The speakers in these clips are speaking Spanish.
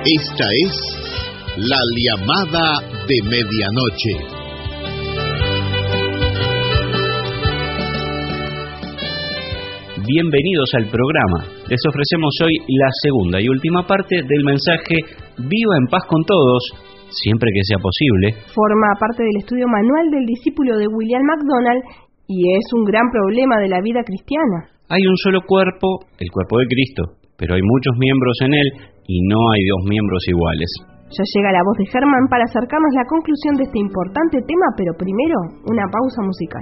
Esta es La Llamada de Medianoche. Bienvenidos al programa. Les ofrecemos hoy la segunda y última parte del mensaje Viva en paz con todos, siempre que sea posible. Forma parte del estudio manual del discípulo de William MacDonald y es un gran problema de la vida cristiana. Hay un solo cuerpo, el cuerpo de Cristo, pero hay muchos miembros en él y no hay dos miembros iguales. Ya llega la voz de Germán para acercarnos la conclusión de este importante tema, pero primero una pausa musical.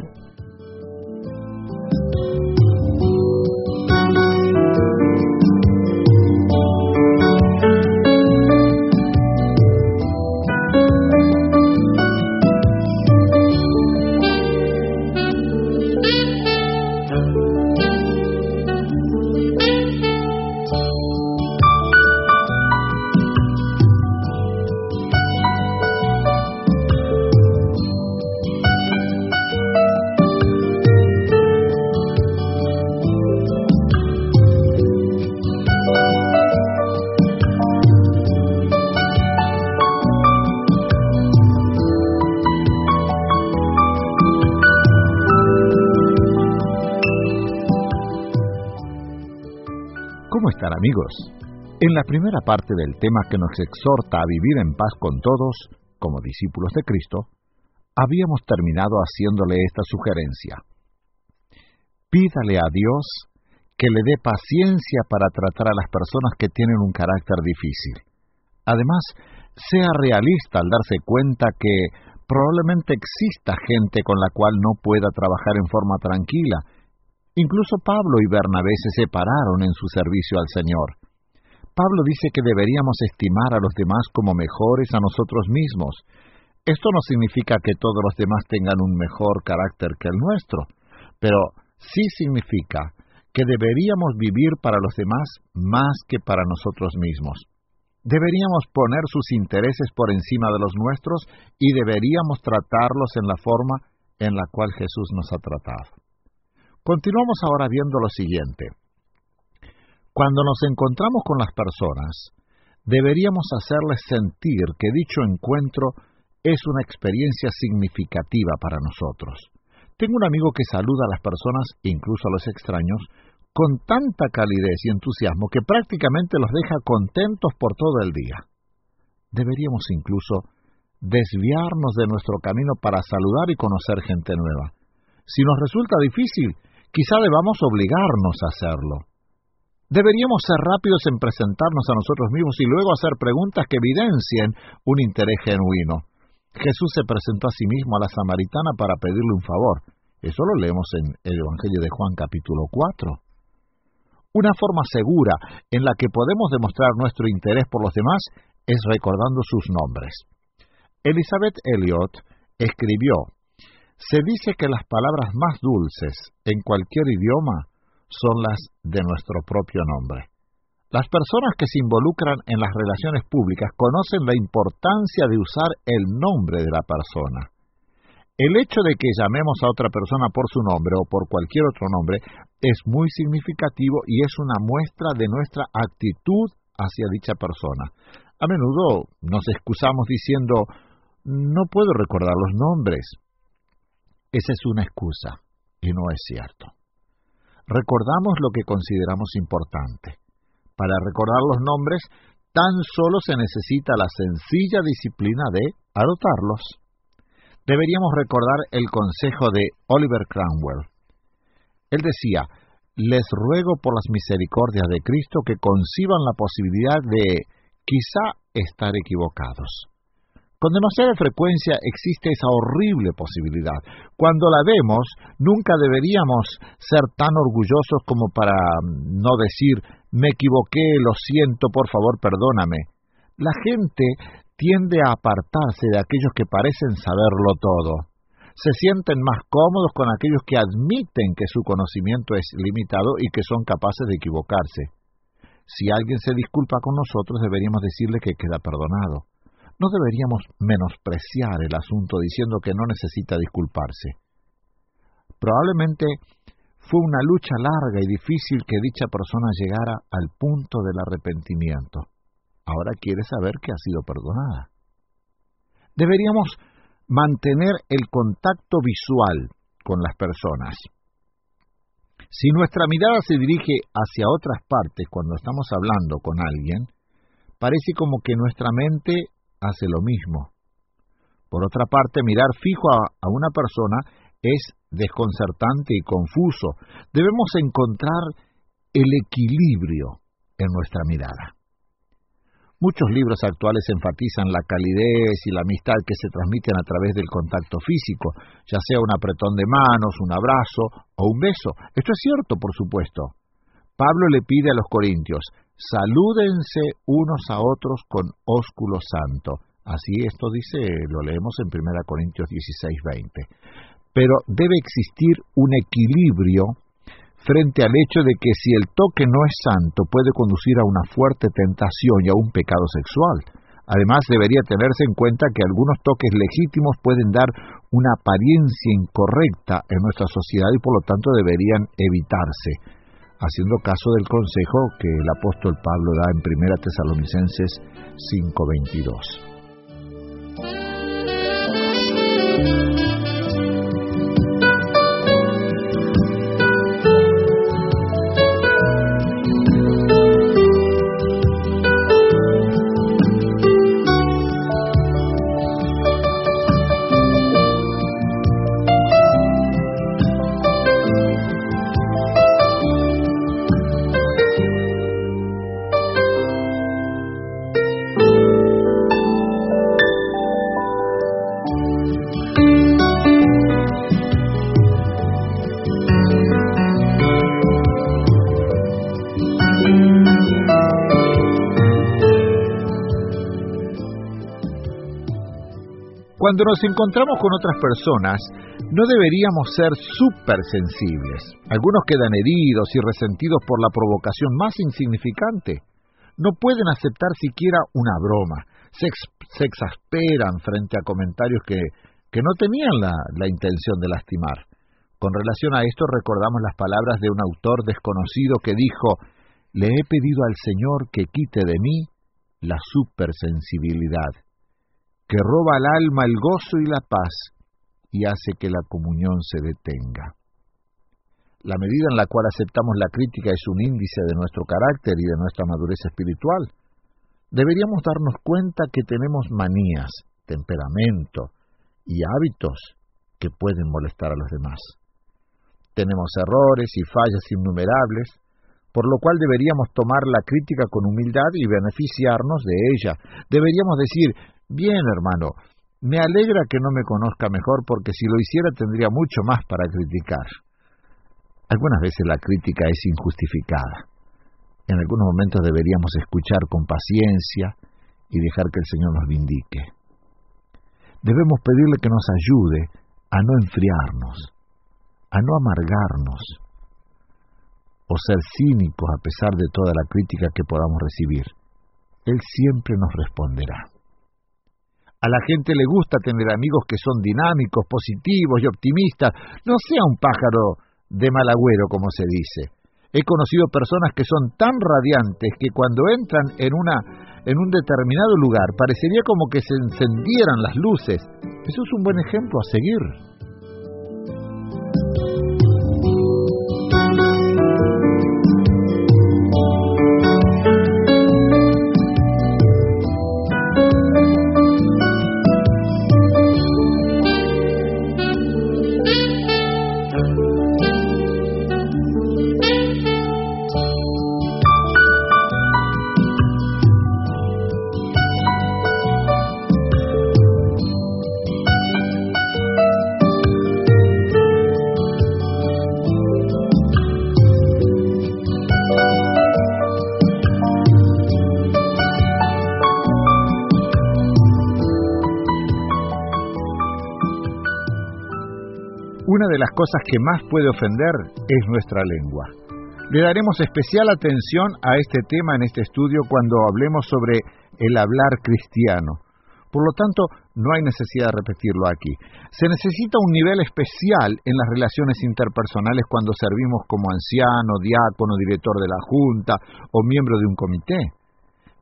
¿Cómo están, amigos? En la primera parte del tema que nos exhorta a vivir en paz con todos, como discípulos de Cristo, habíamos terminado haciéndole esta sugerencia. Pídale a Dios que le dé paciencia para tratar a las personas que tienen un carácter difícil. Además, sea realista al darse cuenta que probablemente exista gente con la cual no pueda trabajar en forma tranquila. Incluso Pablo y Bernabé se separaron en su servicio al Señor. Pablo dice que deberíamos estimar a los demás como mejores a nosotros mismos. Esto no significa que todos los demás tengan un mejor carácter que el nuestro, pero sí significa que deberíamos vivir para los demás más que para nosotros mismos. Deberíamos poner sus intereses por encima de los nuestros y deberíamos tratarlos en la forma en la cual Jesús nos ha tratado. Continuamos ahora viendo lo siguiente. Cuando nos encontramos con las personas, deberíamos hacerles sentir que dicho encuentro es una experiencia significativa para nosotros. Tengo un amigo que saluda a las personas, incluso a los extraños, con tanta calidez y entusiasmo que prácticamente los deja contentos por todo el día. Deberíamos incluso desviarnos de nuestro camino para saludar y conocer gente nueva. Si nos resulta difícil, quizá debamos obligarnos a hacerlo. Deberíamos ser rápidos en presentarnos a nosotros mismos y luego hacer preguntas que evidencien un interés genuino. Jesús se presentó a sí mismo a la samaritana para pedirle un favor. Eso lo leemos en el Evangelio de Juan capítulo 4. Una forma segura en la que podemos demostrar nuestro interés por los demás es recordando sus nombres. Elizabeth Elliot escribió: se dice que las palabras más dulces en cualquier idioma son las de nuestro propio nombre. Las personas que se involucran en las relaciones públicas conocen la importancia de usar el nombre de la persona. El hecho de que llamemos a otra persona por su nombre o por cualquier otro nombre es muy significativo y es una muestra de nuestra actitud hacia dicha persona. A menudo nos excusamos diciendo: no puedo recordar los nombres. Esa es una excusa, y no es cierto. Recordamos lo que consideramos importante. Para recordar los nombres, tan solo se necesita la sencilla disciplina de anotarlos. Deberíamos recordar el consejo de Oliver Cromwell. Él decía: les ruego por las misericordias de Cristo que conciban la posibilidad de, quizá, estar equivocados. Con demasiada frecuencia existe esa horrible posibilidad. Cuando la vemos, nunca deberíamos ser tan orgullosos como para no decir: me equivoqué, lo siento, por favor, perdóname. La gente tiende a apartarse de aquellos que parecen saberlo todo. Se sienten más cómodos con aquellos que admiten que su conocimiento es limitado y que son capaces de equivocarse. Si alguien se disculpa con nosotros, deberíamos decirle que queda perdonado. No deberíamos menospreciar el asunto diciendo que no necesita disculparse. Probablemente fue una lucha larga y difícil que dicha persona llegara al punto del arrepentimiento. ahora quiere saber que ha sido perdonada. Deberíamos mantener el contacto visual con las personas. Si nuestra mirada se dirige hacia otras partes cuando estamos hablando con alguien, parece como que nuestra mente hace lo mismo. Por otra parte, mirar fijo a una persona es desconcertante y confuso. Debemos encontrar el equilibrio en nuestra mirada. Muchos libros actuales enfatizan la calidez y la amistad que se transmiten a través del contacto físico, ya sea un apretón de manos, un abrazo o un beso. Esto es cierto, por supuesto. Pablo le pide a los corintios: salúdense unos a otros con ósculo santo. Así esto dice, lo leemos en 1 Corintios 16:20. Pero debe existir un equilibrio frente al hecho de que si el toque no es santo puede conducir a una fuerte tentación y a un pecado sexual. Además, debería tenerse en cuenta que algunos toques legítimos pueden dar una apariencia incorrecta en nuestra sociedad y por lo tanto deberían evitarse, haciendo caso del consejo que el apóstol Pablo da en 1 Tesalonicenses 5:22. Cuando nos encontramos con otras personas, no deberíamos ser súper sensibles. Algunos quedan heridos y resentidos por la provocación más insignificante. No pueden aceptar siquiera una broma. Se exasperan frente a comentarios que no tenían la intención de lastimar. Con relación a esto, recordamos las palabras de un autor desconocido que dijo: «Le he pedido al Señor que quite de mí la supersensibilidad, que roba al alma el gozo y la paz y hace que la comunión se detenga». La medida en la cual aceptamos la crítica es un índice de nuestro carácter y de nuestra madurez espiritual. Deberíamos darnos cuenta que tenemos manías, temperamento y hábitos que pueden molestar a los demás. Tenemos errores y fallas innumerables, por lo cual deberíamos tomar la crítica con humildad y beneficiarnos de ella. Deberíamos decir: «Bien, hermano, me alegra que no me conozca mejor, porque si lo hiciera tendría mucho más para criticar». Algunas veces la crítica es injustificada. En algunos momentos deberíamos escuchar con paciencia y dejar que el Señor nos vindique. Debemos pedirle que nos ayude a no enfriarnos, a no amargarnos o ser cínicos a pesar de toda la crítica que podamos recibir. Él siempre nos responderá. A la gente le gusta tener amigos que son dinámicos, positivos y optimistas. No sea un pájaro de mal agüero, como se dice. He conocido personas que son tan radiantes que cuando entran en un determinado lugar parecería como que se encendieran las luces. Eso es un buen ejemplo a seguir. Una de las cosas que más puede ofender es nuestra lengua. Le daremos especial atención a este tema en este estudio cuando hablemos sobre el hablar cristiano. Por lo tanto, no hay necesidad de repetirlo aquí. Se necesita un nivel especial en las relaciones interpersonales cuando servimos como anciano, diácono, director de la junta o miembro de un comité.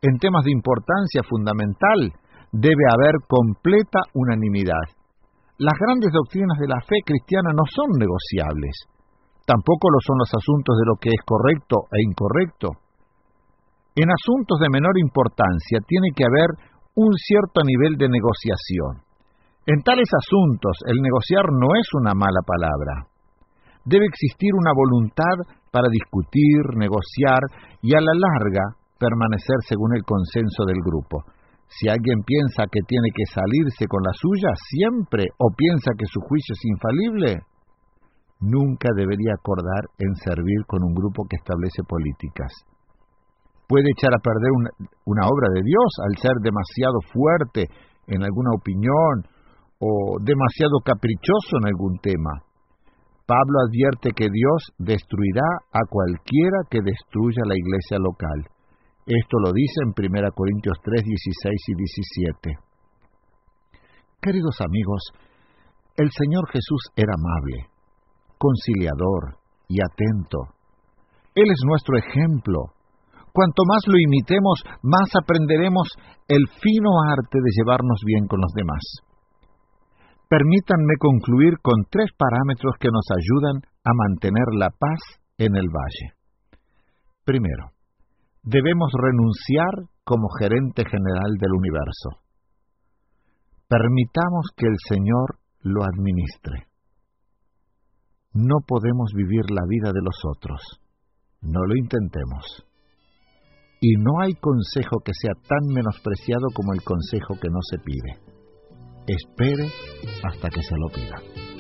En temas de importancia fundamental debe haber completa unanimidad. Las grandes doctrinas de la fe cristiana no son negociables. Tampoco lo son los asuntos de lo que es correcto e incorrecto. En asuntos de menor importancia tiene que haber un cierto nivel de negociación. En tales asuntos el negociar no es una mala palabra. Debe existir una voluntad para discutir, negociar y a la larga permanecer según el consenso del grupo. Si alguien piensa que tiene que salirse con la suya siempre o piensa que su juicio es infalible, nunca debería acordar en servir con un grupo que establece políticas. Puede echar a perder una obra de Dios al ser demasiado fuerte en alguna opinión o demasiado caprichoso en algún tema. Pablo advierte que Dios destruirá a cualquiera que destruya la iglesia local. Esto lo dice en 1 Corintios 3, 16 y 17. Queridos amigos, el Señor Jesús era amable, conciliador y atento. Él es nuestro ejemplo. Cuanto más lo imitemos, más aprenderemos el fino arte de llevarnos bien con los demás. Permítanme concluir con 3 parámetros que nos ayudan a mantener la paz en el valle. Primero, debemos renunciar como gerente general del universo. Permitamos que el Señor lo administre. No podemos vivir la vida de los otros. No lo intentemos. Y no hay consejo que sea tan menospreciado como el consejo que no se pide. Espere hasta que se lo pida.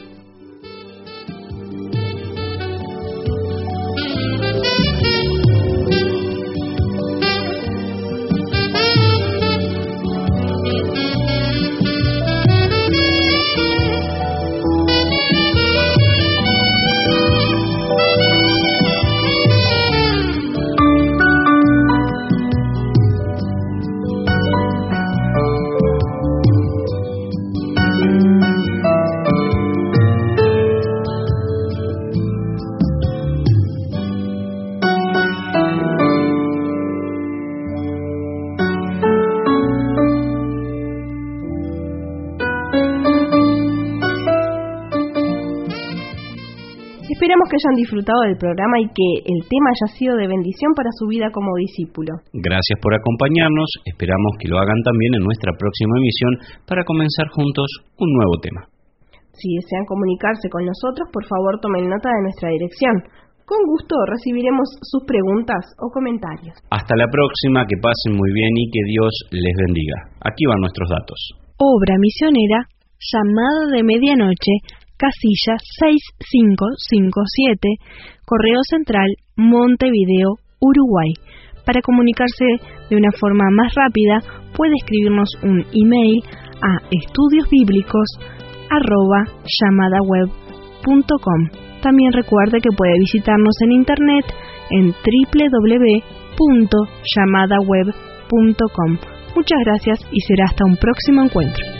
Esperamos que hayan disfrutado del programa y que el tema haya sido de bendición para su vida como discípulo. Gracias por acompañarnos, esperamos que lo hagan también en nuestra próxima emisión para comenzar juntos un nuevo tema. Si desean comunicarse con nosotros, por favor tomen nota de nuestra dirección. Con gusto recibiremos sus preguntas o comentarios. Hasta la próxima, que pasen muy bien y que Dios les bendiga. Aquí van nuestros datos. Obra misionera, Llamada de Medianoche, casilla 6557, Correo Central, Montevideo, Uruguay. Para comunicarse de una forma más rápida, puede escribirnos un email a estudiosbiblicos@llamadaweb.com. También recuerde que puede visitarnos en internet en www.llamadaweb.com. Muchas gracias y será hasta un próximo encuentro.